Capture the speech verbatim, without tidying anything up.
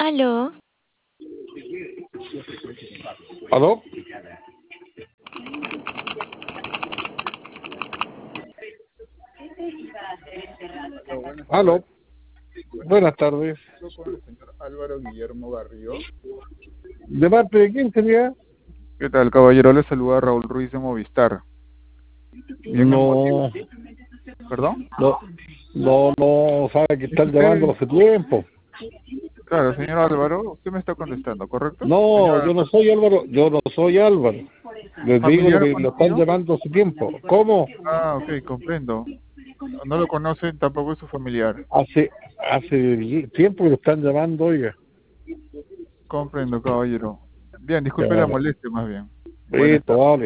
Aló, ¿Aló? Aló, buenas tardes. ¿Aló? Buenas tardes. Hablo con el señor Álvaro Guillermo Garrido. ¿De parte de quién sería? ¿Qué tal, caballero? Le saluda Raúl Ruiz de Movistar. Bien, el motivo. No, ¿Perdón? no, no, no, sabe que ¿Es están usted? llamando hace tiempo. Claro, señor Álvaro, usted me está contestando, ¿correcto? No, Señor yo no Álvaro, soy Álvaro, yo no soy Álvaro. Les digo lo ¿familiar que lo están conocido? llamando hace tiempo. ¿Cómo? Ah, ok, comprendo. No lo conocen, tampoco es su familiar. Hace, hace tiempo que lo están llamando, oiga. Comprendo, caballero. Bien, disculpe la Claro. molestia, más bien. Buenas Listo, tardes. vale.